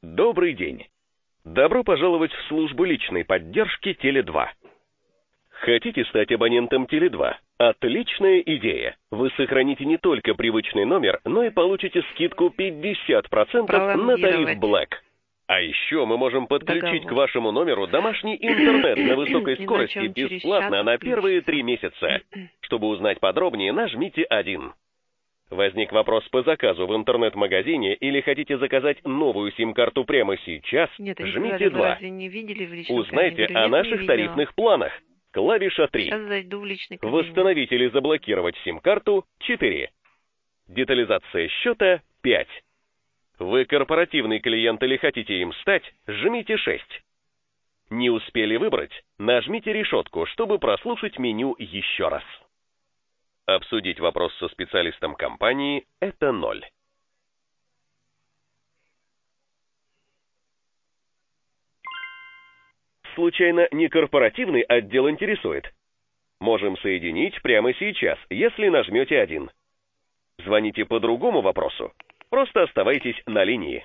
Добрый день. Добро пожаловать в службу личной поддержки Теле2. Хотите стать абонентом Теле2? Отличная идея! Вы сохраните не только привычный номер, но и получите скидку 50% на тариф Black. А еще мы можем подключить к вашему номеру домашний интернет на высокой скорости бесплатно на первые 3 месяца. Чтобы узнать подробнее, нажмите 1. Возник вопрос по заказу в интернет-магазине или хотите заказать новую сим-карту прямо сейчас? Нет, они жмите сказали, 2. вы разве не видели в личном Узнайте кабинете? о Нет, наших тарифных планах. Клавиша 3. Сейчас зайду в личный кабинет. Восстановить или заблокировать сим-карту 4. Детализация счета 5. Вы корпоративный клиент или хотите им стать? Жмите 6. Не успели выбрать? Нажмите решетку, чтобы прослушать меню еще раз. Обсудить вопрос со специалистом компании – это 0. Случайно не корпоративный отдел интересует? Можем соединить прямо сейчас, если нажмете 1. Звоните по другому вопросу. Просто оставайтесь на линии.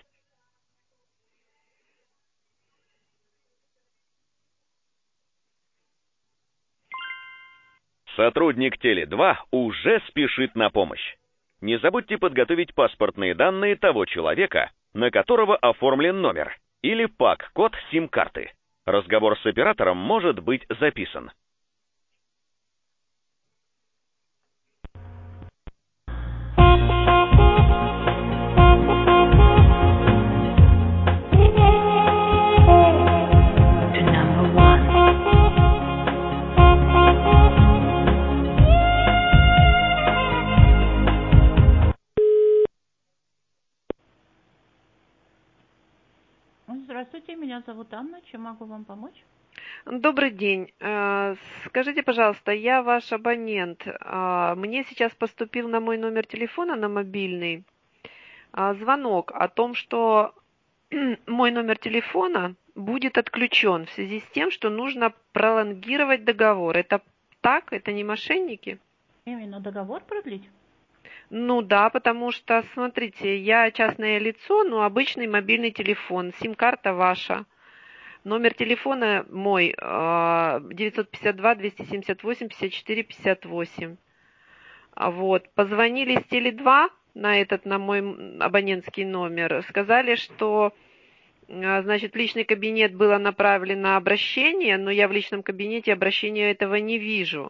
Сотрудник Теле2 уже спешит на помощь. Не забудьте подготовить паспортные данные того человека, на которого оформлен номер, или ПАК-код сим-карты. Разговор с оператором может быть записан. Здравствуйте, меня зовут Анна. Чем могу вам помочь? Добрый день. Скажите, пожалуйста, я ваш абонент. Мне сейчас поступил на мой номер телефона, на мобильный, звонок о том, что мой номер телефона будет отключен в связи с тем, что нужно пролонгировать договор. Это так? Это не мошенники? Именно договор продлить? Ну да, потому что, смотрите, я частное лицо, но обычный мобильный телефон, сим-карта ваша. Номер телефона мой 952-278-54-58. Вот. Позвонили с Теле2 на мой абонентский номер. Сказали, что значит, в личный кабинет было направлено обращение, но я в личном кабинете обращения этого не вижу.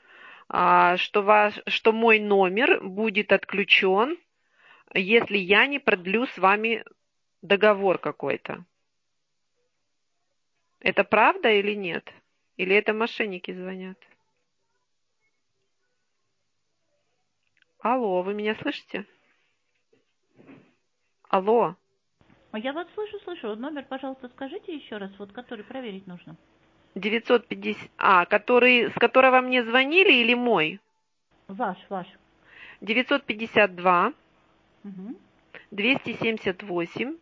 Что мой номер будет отключен, если я не продлю с вами договор какой-то. Это правда или нет? Или это мошенники звонят? Алло, вы меня слышите? Алло. Я вас слышу. Номер, пожалуйста, скажите еще раз, вот который проверить нужно. 950... с которого мне звонили или мой? Ваш. 952 Угу. 278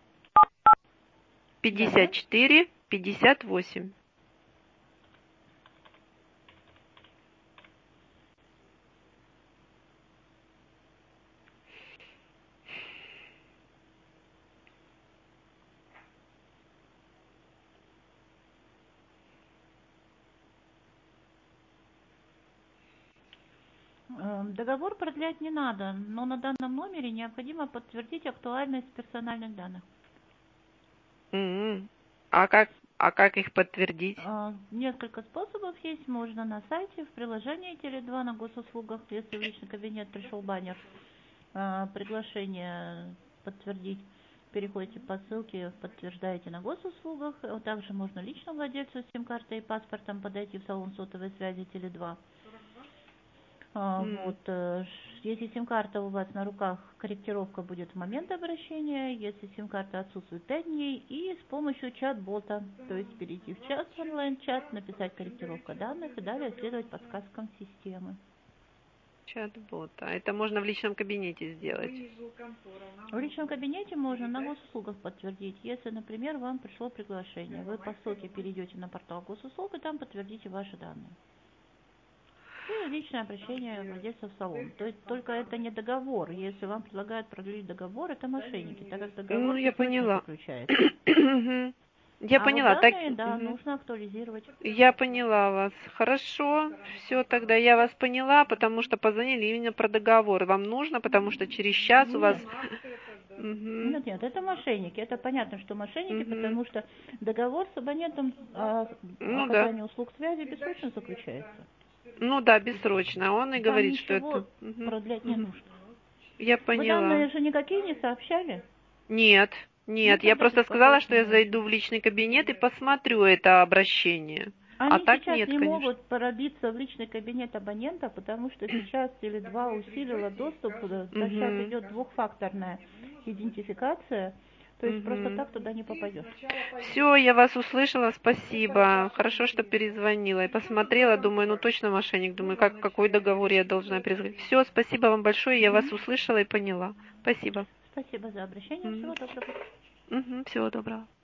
54 58. Договор продлять не надо, но на данном номере необходимо подтвердить актуальность персональных данных. А как их подтвердить? Несколько способов есть. Можно на сайте, в приложении Теле2 на госуслугах, если в личный кабинет пришел баннер, приглашение подтвердить. Переходите по ссылке, подтверждаете на госуслугах. Также можно лично владельцу сим-карты и паспортом подойти в салон сотовой связи Теле2. Если сим-карта у вас на руках, корректировка будет в момент обращения. Если сим-карта отсутствует 5 дней, и с помощью чат-бота, то есть перейти в чат, онлайн-чат, написать корректировка данных и далее следовать подсказкам системы. Чат-бота. Это можно в личном кабинете сделать? В личном кабинете можно на госуслугах подтвердить. Если, например, вам пришло приглашение, вы по ссылке перейдете на портал госуслуг и там подтвердите ваши данные. и личное обращение владельца в салон. То есть только это не договор. Если вам предлагают продлить договор, это мошенники, так как договор Я поняла. заключается. Я поняла. Вот Так, данные, да, нужно актуализировать. я поняла вас. Хорошо. Все, тогда я вас поняла, потому что позвонили именно про договор. Вам нужно, потому что через час у вас... Нет, это мошенники. Это понятно, что мошенники, потому что договор с абонентом о оказании услуг связи бессрочно заключается. Ну да, бессрочно. Он и Там говорит, что ничего это... продлять не нужно. Я поняла. Вы данные же никакие не сообщали? Нет, нет. Я просто сказала, что я зайду в личный кабинет и посмотрю это обращение. Они так сейчас нет, не конечно. могут пробиться в личный кабинет абонента, потому что сейчас Теле2 усилила доступ, сейчас идет двухфакторная идентификация, то есть просто так туда не попадешь. Все, я вас услышала, спасибо. Хорошо, что перезвонила и посмотрела, думаю, ну точно мошенник, думаю, какой договор я должна перезвонить. Все, спасибо вам большое, я вас услышала и поняла. Спасибо. Спасибо за обращение, всего доброго. Всего доброго.